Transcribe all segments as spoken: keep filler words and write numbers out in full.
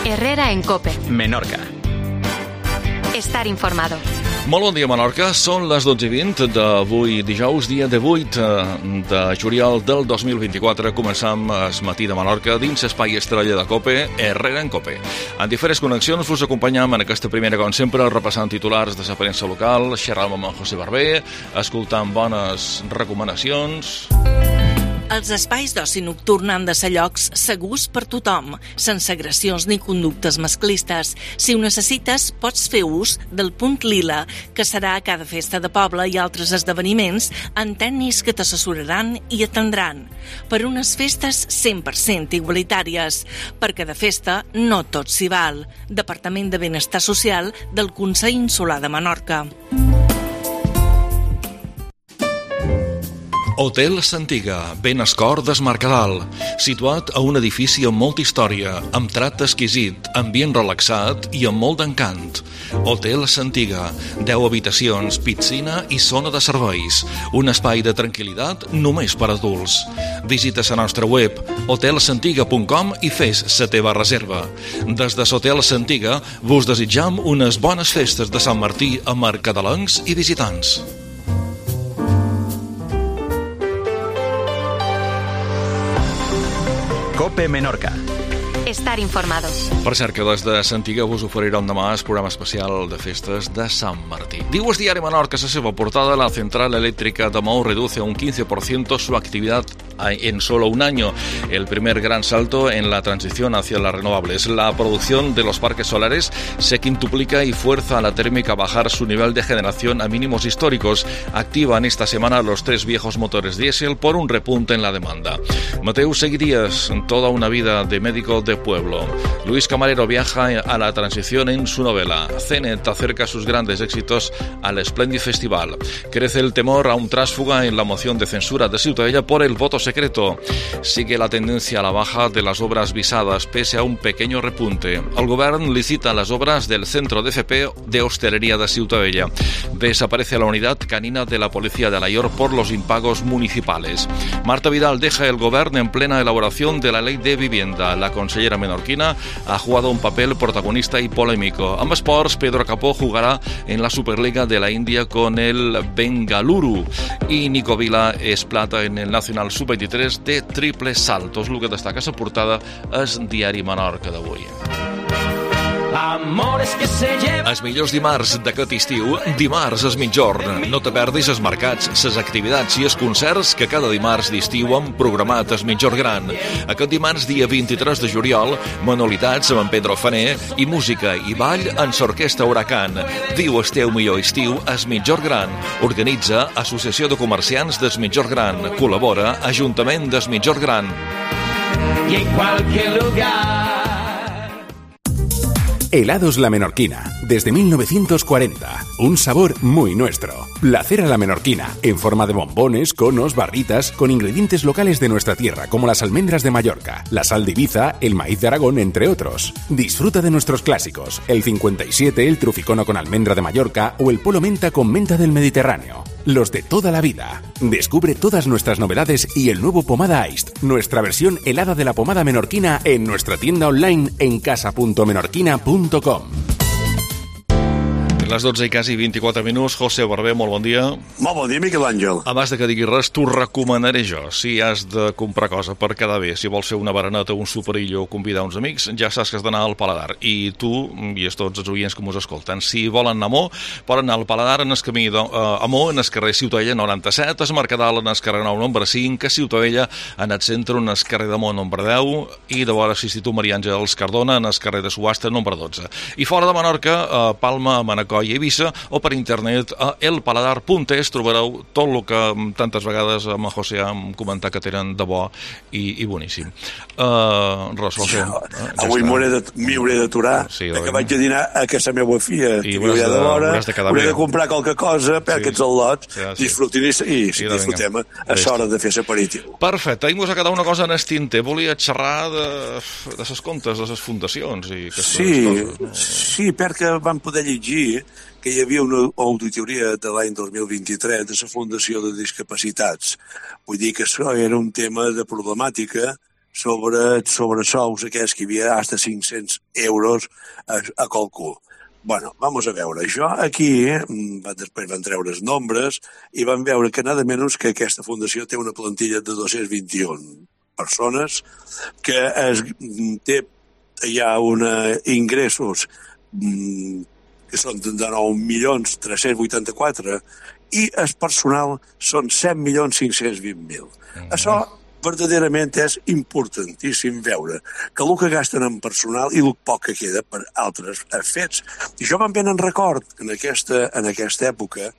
Herrera en COPE. Menorca. Estar informado. Molt bon dia, Menorca. Són les dotze i vint d'avui dijous, dia divuit de juliol del dos mil vint-i-quatre. Començam el matí de Menorca dins l'espai estrella de COPE, Herrera en COPE. En diferents connexions us acompanyam en aquesta primera, com sempre, repassant titulars de la premsa local, xerrant amb en José Barber, escoltant bones recomanacions. Els espais d'oci nocturn han de ser llocs segurs per tothom, sense agressions ni conductes masclistes. Si ho necessites, pots fer ús del Punt Lila, que serà a cada festa de poble i altres esdeveniments amb tècnics que t'assessoraran i atendran. Per unes festes cent per cent igualitàries, perquè de festa no tot s'hi val. Departament de Benestar Social del Consell Insular de Menorca. Hotel Santiga, ben escor des Mercadal, situat a un edifici amb molta història, amb trat exquisit, ambient relaxat i amb molt d'encant. Hotel Santiga, deu habitacions, piscina i zona de serveis, un espai de tranquil·litat només per adults. Visita la nostra web hotel santiga punt com i fes la teva reserva. Des de l'Hotel Santiga vos desitjam unes bones festes de Sant Martí a mercadalencs i visitants. COPE Menorca. Estar informado. Per cert, que des de Santiga us oferirem demà el programa especial de festes de Sant Martí. Diu el diari Menorca, a la seva portada, la central eléctrica de Maó reduce un quince por ciento su actividad en solo un año. El primer gran salto en la transición hacia las renovables. La producción de los parques solares se quintuplica y fuerza a la térmica a bajar su nivel de generación a mínimos históricos. Activan esta semana los tres viejos motores diésel por un repunte en la demanda. Mateu Seguirías, toda una vida de médico de pueblo. Luis Camarero viaja a la transición en su novela. Zenet acerca sus grandes éxitos al Splendid Festival. Crece el temor a un tránsfuga en la moción de censura de Ciutadella por el voto secreto. Sigue la tendencia a la baja de las obras visadas pese a un pequeño repunte. El govern licita las obras del Centro de F P de Hostelería de Ciutadella. Desaparece la unidad canina de la Policía de Alaior por los impagos municipales. Marta Vidal deja el gobierno en plena elaboración de la Ley de Vivienda. La consellera menorquina ha jugado un papel protagonista y polémico. Amb esports, Pedro Capó jugará en la Superliga de la India con el Bengaluru y Nico Vila es plata en el Nacional sub veintitrés de triple saltos. El que destaca la portada és Diari Menorca d'avui. Els millors dimarts d'aquest estiu, dimarts és mitjorn. No te perdis els mercats, les activitats i els concerts que cada dimarts d'estiu han programat el mitjor gran. Aquest dimarts, dia vint-i-tres de juliol, manualitats amb en Pedro Fané i música i ball en l'Orquestra Huracan. Viu el teu millor estiu al mitjor gran. Organitza Associació de Comerciants del Mitjor Gran. Col·labora Ajuntament del Mitjor Gran. Y en cualquier lugar. Helados La Menorquina, desde mil novecientos cuarenta. Un sabor muy nuestro. Placer a la menorquina, en forma de bombones, conos, barritas, con ingredientes locales de nuestra tierra, como las almendras de Mallorca, la sal de Ibiza, el maíz de Aragón, entre otros. Disfruta de nuestros clásicos, el cincuenta y siete, el truficono con almendra de Mallorca o el polo menta con menta del Mediterráneo. Los de toda la vida. Descubre todas nuestras novedades y el nuevo Pomada Iced, nuestra versión helada de la pomada menorquina en nuestra tienda online en casa punto menorquina punto com. Les dotze i quasi vint-i-quatre minuts. José Barber, molt bon dia. Molt bon dia, Miquel Àngel. Abans de que diguis res, t'ho recomanaré jo. Si has de comprar cosa per quedar bé, si vols fer una bereneta, un soperillo o convidar uns amics, ja saps que has d'anar al Paladar. I tu, i és tots els oients que mos escolten, si volen anar a Mó, poden anar al Paladar en el camí de, uh, a Mó, en el carrer Ciutadella noranta-set, a Mercadal en el carrer Nou nombre cinc, a Ciutadella en el centre en el carrer de Mó nombre deu i de vora l'Institut Maria Àngels Cardona en el carrer de Subhasta nombre dotze. I fora de Menorca, a Palma, a Manacor i Eivissa, o per internet a el paladar punt es trobareu tot el que tantes vegades amb el José hem comentat que tenen de bo i, i boníssim. Uh, res, José. Jo, uh, avui m'hi hauré d'aturar, sí, que vaig a dinar a casa meva filla. I hauré de, l'hora, hauré de comprar qualque cosa per sí. aquests al·lots, sí, sí. disfrutin i, i, i disfrutem a l'hora de fer l'aperitiu. Perfecte, i mos ha quedat una cosa en el tinter. Volia xerrar de, de les comptes, de les fundacions i sí, coses. No? Sí, perquè vam poder llegir que hi havia una auditoria de l'any dos mil vint-i-tres de la Fundació de Discapacitats. Vull dir que això era un tema de problemàtica sobre, sobre sous aquests que hi havia hasta cinc-cents euros a, a qualcú. Bueno, vamos a veure, això aquí, eh, després van treure els nombres i van veure que nada menys que aquesta fundació té una plantilla de dos-cents vint-i-un persones, que es, té ja una ingressos mm, que són de nou milions tres-cents vuitanta-quatre i el personal són set milions cinc-cents vint mil. Mm-hmm. Això verdaderament és importantíssim veure que el que gasten en personal i el poc que queda per altres fets. I jo me'n ben en record en aquesta, en aquesta època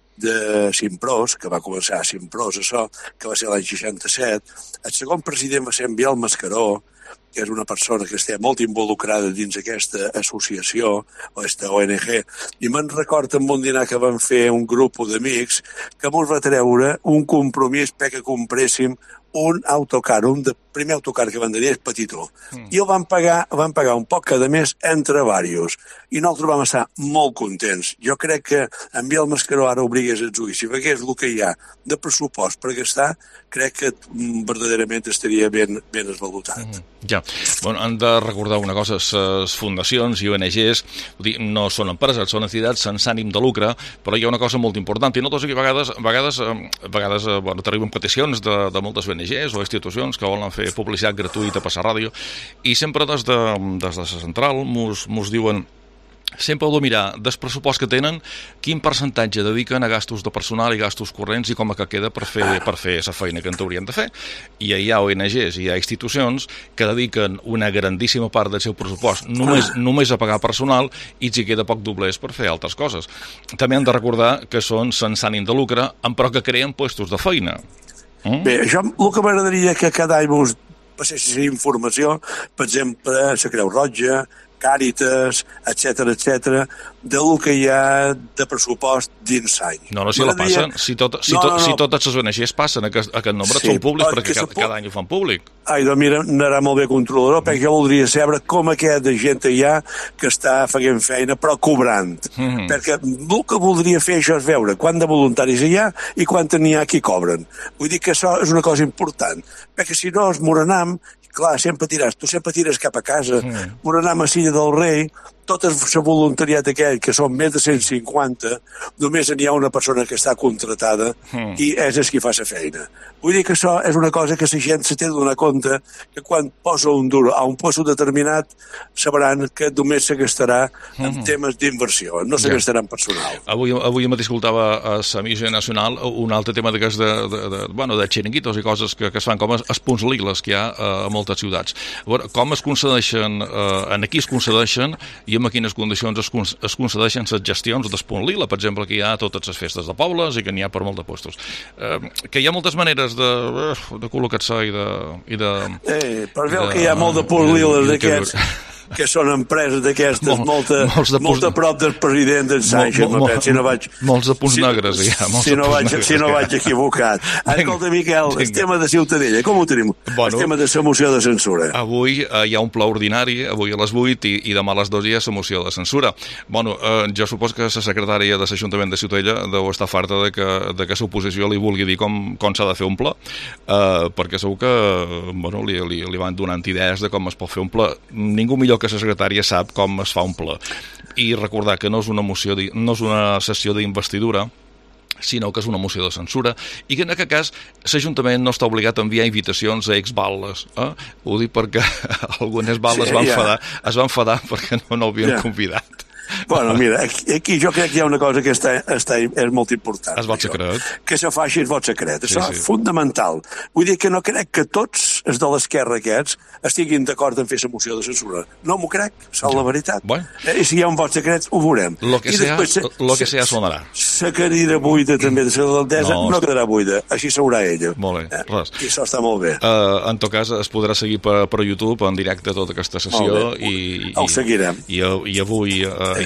de Simpros, que va començar a Simpros, això, que va ser l'any seixanta-set, el segon president va ser en Biel Mascaró, que és una persona que està molt involucrada dins aquesta associació, o aquesta O N G, i me'n record en un dinar que van fer un grup d'amics que mos va treure un compromís perquè compréssim un autocar, un de primer autocar que van tenir és petitó. Mm. I el van pagar, van pagar un poc cada mes entre diversos. I nosaltres vam estar molt contents. Jo crec que en Biel Mascaró ara obrigués el judici, perquè és el que hi ha de pressupost per gastar, crec que verdaderament estaria ben, ben esvalutat. Mm. Ja, bueno, han de recordar una cosa, les fundacions i O N Ges no són empreses, són entitats sense ànim de lucre, però hi ha una cosa molt important, i nosaltres aquí a vegades, a vegades, a vegades bueno, t'arriben peticions de, de moltes O N Ges o institucions que volen fer publicitat gratuïta per la ràdio, i sempre des de, des de la central mos, mos diuen sempre heu de mirar del pressupost que tenen quin percentatge dediquen a gastos de personal i gastos corrents i com que queda per fer per fer la feina que en haurien de fer. I hi ha O N Ges i hi ha institucions que dediquen una grandíssima part del seu pressupost només, només a pagar personal i si queda poc doblers per fer altres coses. També han de recordar que són sense ànim de lucre, però que creen puestos de feina. Mm? Bé, això el que m'agradaria que cada any vos passessin informació, per exemple, la Creu Roja, Càritas, etcètera, etcètera, del que hi ha de pressupost dins l'any. No, no, si la passen, si, tot, si, no, tot, no, no. si totes les O N Ges passen, aquest, aquest nombre sí, són públics perquè cada, pu... cada any ho fan públic. Ai, doncs mira, anarà molt bé controlador, mm. perquè jo voldria saber com aquesta gent hi ha que està fent feina, però cobrant. Mm. Perquè el que voldria fer això és veure quant de voluntaris hi ha i quant n'hi ha qui cobren. Vull dir que això és una cosa important, perquè si no es morenam, clar, sempre tires, tu sempre tires cap a casa, mm. morenam a Silla del Rei, tot el voluntariat aquell, que són més de cent cinquanta, només n'hi ha una persona que està contratada mm. i és el qui fa la feina. Vull dir que això és una cosa que la gent se té de donar compte que quan posa un duro a un lloc determinat sabran que només se gastarà en mm. temes d'inversió, no se ja. gastarà en personal. Avui, avui mateix escoltava a la Missió Nacional un altre tema d'aquests de, de, de, bueno, de xiringuitos i coses que, que es fan com els punts liles que hi ha a moltes ciutats. A veure, com es concedeixen, eh, en aquí es concedeixen i en quines condicions es, es concedeixen les gestions d'Espunt Lila, per exemple, que hi ha totes les festes de pobles i que n'hi ha per molts de puestos. Eh, que hi ha moltes maneres de, de col·locar-se i de... I de eh, però veu que hi ha molt de Punt Lila d'aquests... que són empreses d'aquestes Mol, molta, de molta punts, prop del president d'en Sánchez, mol, mol, si no vaig... Molts de punts si, negres, ja. Molts si, no vaig, negres, si no vaig equivocat. Ara, escolta, Miquel, el tema de Ciutadella, com ho tenim? Bueno, el tema de la moció de censura. Avui eh, hi ha un pla ordinari, avui a les vuit, i, i demà a les dues hi ha la moció de censura. Bueno, eh, jo supos que la secretària de l'Ajuntament de Ciutadella deu estar farta de que, de que l'oposició li vulgui dir com, com s'ha de fer un pla, eh, perquè segur que bueno, li, li, li van donant idees de com es pot fer un pla. Ningú millor que la secretària sap com es fa un pla. I recordar que no és una moció, no és una sessió d'investidura, sinó que és una moció de censura, i que en aquest cas l'Ajuntament no està obligat a enviar invitacions a exballes. Eh? Ho dic perquè algunes balles sí, van ja. enfadar, es van enfadar perquè no, no havien ja. convidat. Bueno, mira, aquí, aquí jo crec que hi ha una cosa que està, està, és molt important. El vot secret. Que se faci el vot secret. Això sí, sí. és fundamental. Vull dir que no crec que tots els de l'esquerra aquests estiguin d'acord en fer la moció de censura. No m'ho crec, és la veritat. Bueno. Eh, I si hi ha un vot secret, ho veurem. Lo que, I sea, lo que sea sonarà. La cadira buida també de l'alcaldessa no, no quedarà buida. Així s'haurà ella. Molt bé, eh? res. I això està molt bé. Uh, en tot cas, es podrà seguir per, per YouTube en directe tota aquesta sessió. I, i, el seguirem. I, i avui uh, hi ha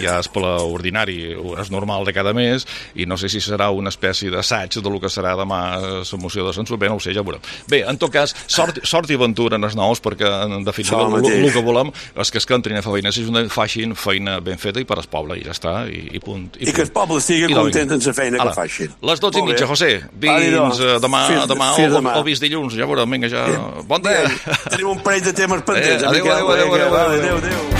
ja és per l'ordinari, és normal de cada mes, i no sé si serà una espècie d'assaig del que serà demà la moció de censura, bé, no ho sé, ja veurem. Bé, en tot cas, sort, sort i aventura en els nous, perquè en definitiva el que volem és que es que entrin a fer feina, si facin feina ben feta i per al poble, i ja està, i, i punt. I, I que el poble estigui content en la feina que facin. Les dotze i mitja, José, fins demà, demà o vist dilluns, ja veurem, vinga, ja... Bon dia! Tenim un parell de temes pendents. Adéu, adéu, adéu, adéu, adéu.